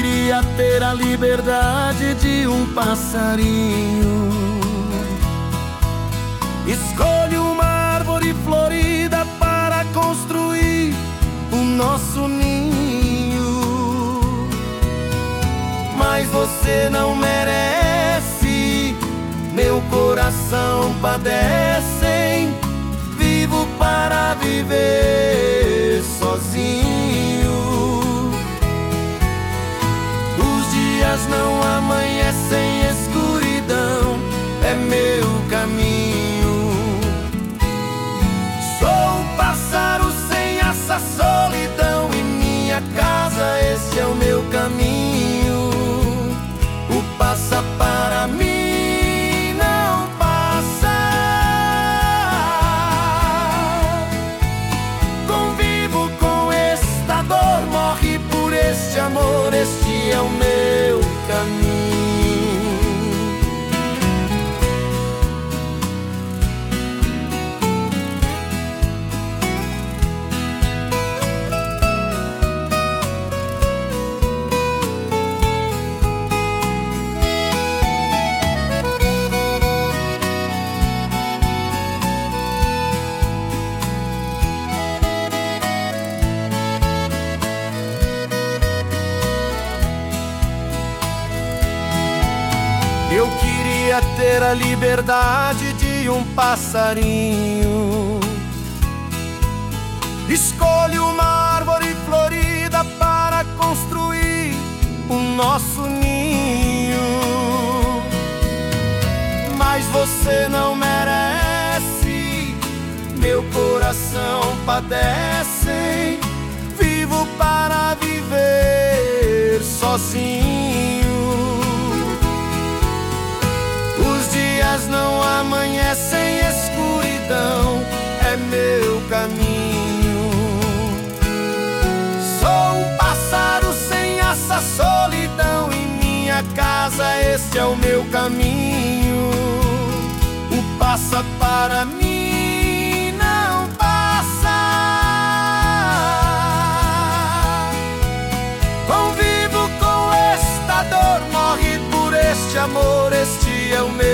queria ter a liberdade de um passarinho. Escolho uma árvore florida para construir o nosso ninho. Mas você não merece, meu coração padece. Vivo para viver sozinho. Os dias não amanhecem, escuridão é meu caminho. Sou um pássaro sem essa solidão e minha casa, esse é o meu caminho. O passa para mim não passa. Convivo com esta dor, morre por este amor, este é o meu caminho. Eu queria ter a liberdade de um passarinho. Escolho uma árvore florida para construir o nosso ninho. Mas você não merece, meu coração padece. Vivo para viver sozinho. Os dias não amanhecem, escuridão é meu caminho. Sou um pássaro sem essa solidão e minha casa, este é o meu caminho. O passa para mim não passa. Convivo com esta dor, morre por este amor, este é o meu